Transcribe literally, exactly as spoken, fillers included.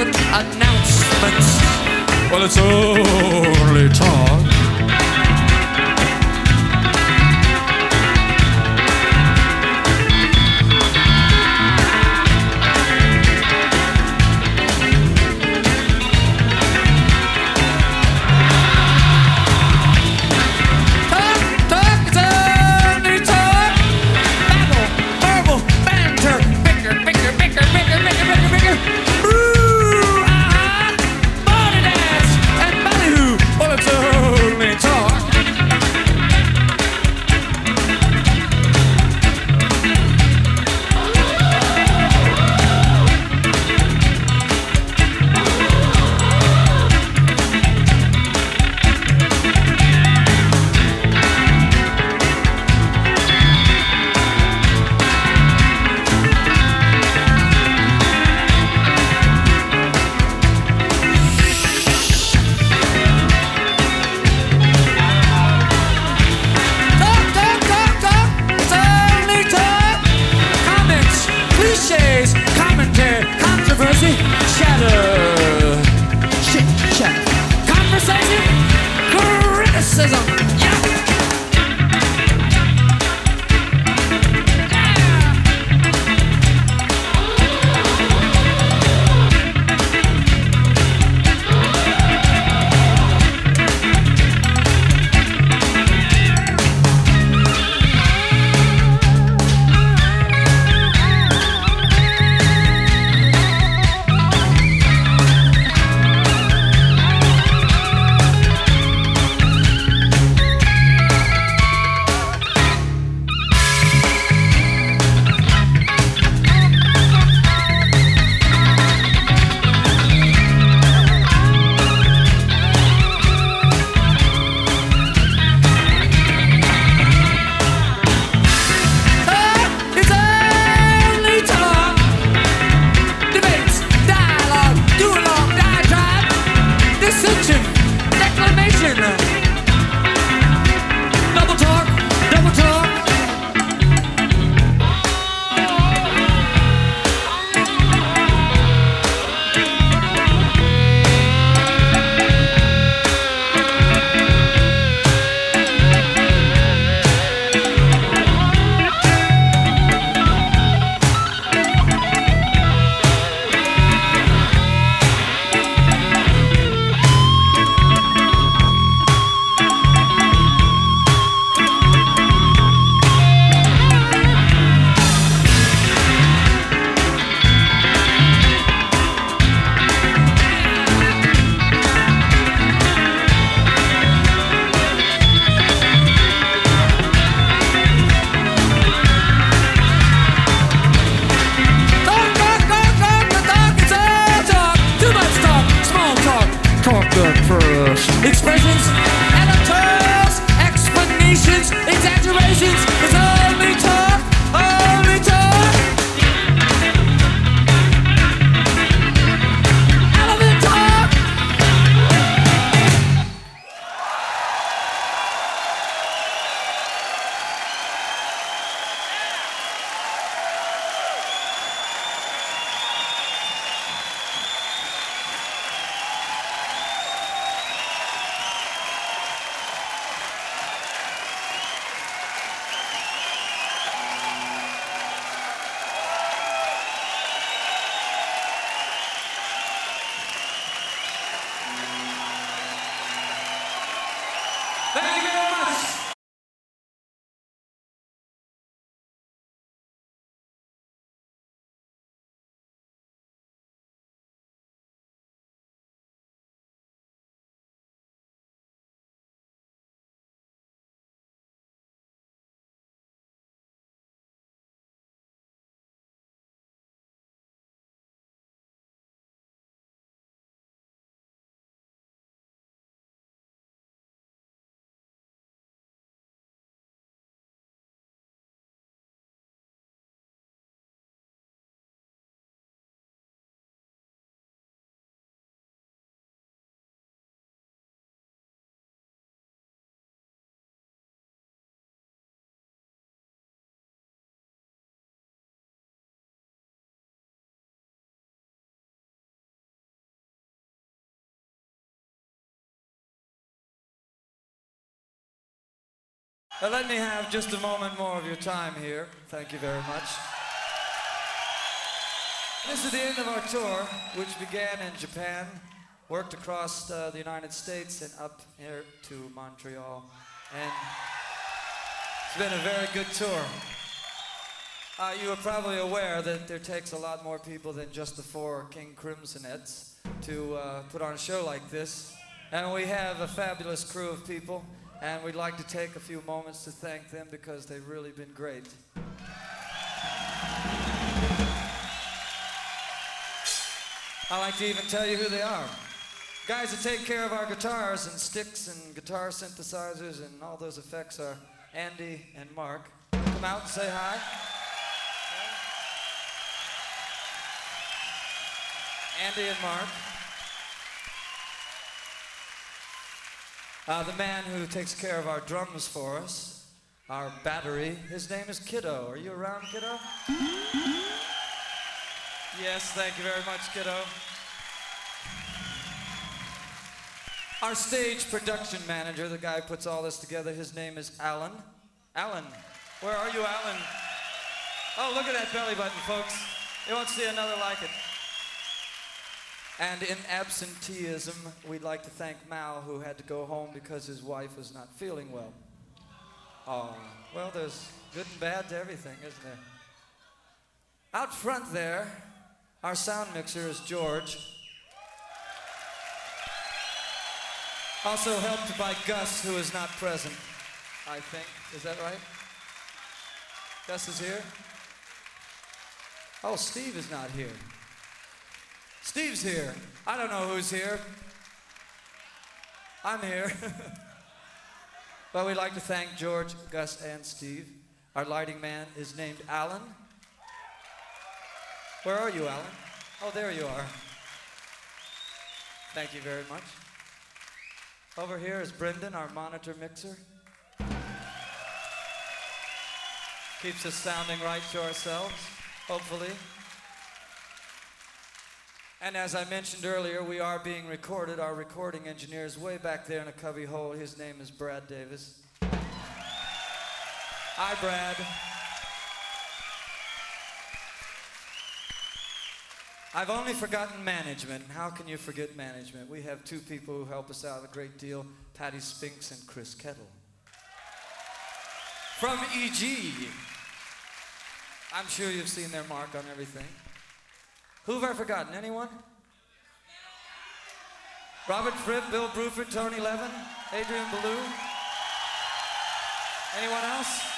secret announcements. Well, it's only talk. Ooh, ah, ah, body dance and ballyhoo. Uh, let me have just a moment more of your time here. Thank you very much. This is the end of our tour, which began in Japan, worked across uh, the United States and up here to Montreal. And it's been a very good tour. Uh, you are probably aware that there takes a lot more people than just the four King Crimsonettes to uh, put on a show like this. And we have a fabulous crew of people, and we'd like to take a few moments to thank them because they've really been great. I like to even tell you who they are. Guys that take care of our guitars and sticks and guitar synthesizers and all those effects are Andy and Mark. Come out and say hi. Andy and Mark. Uh, the man who takes care of our drums for us, our battery, his name is Kiddo. Are you around, Kiddo? Yes, thank you very much, Kiddo. Our stage production manager, the guy who puts all this together, his name is Alan. Alan, where are you, Alan? Oh, look at that belly button, folks. You won't see another like it. And in absenteeism, we'd like to thank Mal, who had to go home because his wife was not feeling well. Oh, well, there's good and bad to everything, isn't there? Out front there, our sound mixer is George. Also helped by Gus, who is not present, I think. Is that right? Gus is here? Oh, Steve is not here. Steve's here. I don't know who's here. I'm here. But we'd like to thank George, Gus, and Steve. Our lighting man is named Alan. Where are you, Alan? Oh, there you are. Thank you very much. Over here is Brendan, our monitor mixer. Keeps us sounding right to ourselves, hopefully. And as I mentioned earlier, we are being recorded. Our recording engineer is way back there in a cubby hole. His name is Brad Davis. Hi, Brad. I've only forgotten management. How can you forget management? We have two people who help us out a great deal, Patty Spinks and Chris Kettle. From E G. I'm sure you've seen their mark on everything. Who have I forgotten? Anyone? Robert Fripp, Bill Bruford, Tony Levin, Adrian Ballou. Anyone else?